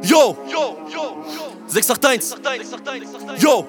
Yo 681 Yo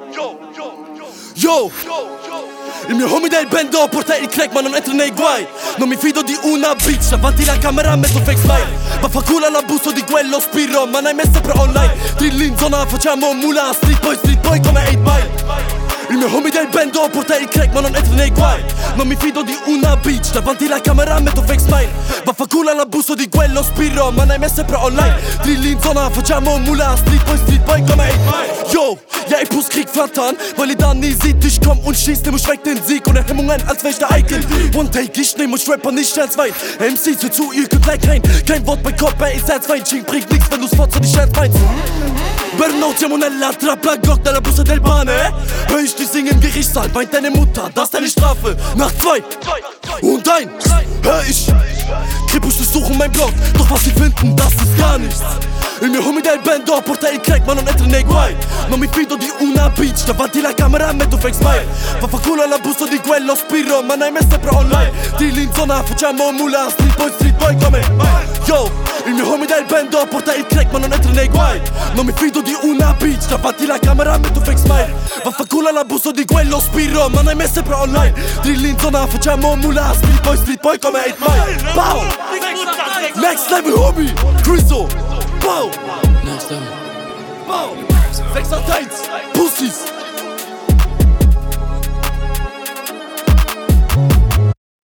il mio homie del bando porta il crack ma non entra nei guai. Non mi fido di una bitch, davanti la camera metto fake smile. Vaffanculo all'abuso di quello spiro, ma n'hai messo sempre online. Drill in zona, facciamo mula, street boy come 8 Mile. Il mio homie del bando porta il crack ma non entra nei guai. Non mi fido di una bitch, davanti la camera metto fake smile. Vaffanculo all'abuso di quello spiro, ma n'hai messo sempre online. Drill in zona, facciamo mula, street boy come 8 Mile. Yo, ja ich muss Krieg flattern, weil ihr dann nie seht, ich komm und schieß, nehm ich weg den Sieg ohne Hemmungen, als wär ich der Icon. One take, ich nehm euch Rapper nicht ernst, weil MCs hört zu, ihr könnt gleich rein. Kein Wort bei Kopf, ey, ist Herzwein, Ching bringt nix, wenn du's fotzt und ich ernst meinst. Burnout, siamo nella trappola, Glock dalla busta del pane. Hör ich dich singen, Gerichtssaal, weint deine Mutter, das ist deine Strafe. Nach 2 und 1, hör ich Krippusch durchsuchen mein Blog, doch was sie finden, das ist gar nichts. Il mio homie del bando porta il crack ma non entra nei guai. Non mi fido di una bitch, davanti la camera metto fake smile. Vaffanculo all'abuso di quello spiro, ma n'hai messo sempre online. Drill in zona, facciamo mula, street boy come Yo, il mio homie del bando porta il crack ma non entra nei guai. Non mi fido di una bitch, davanti la camera metto fake smile. Vaffanculo all'abuso di quello spiro, ma n'hai messo sempre online. Drill in zona, facciamo mula, street boy come 8 Mile. Pow! Next level homie, Criso.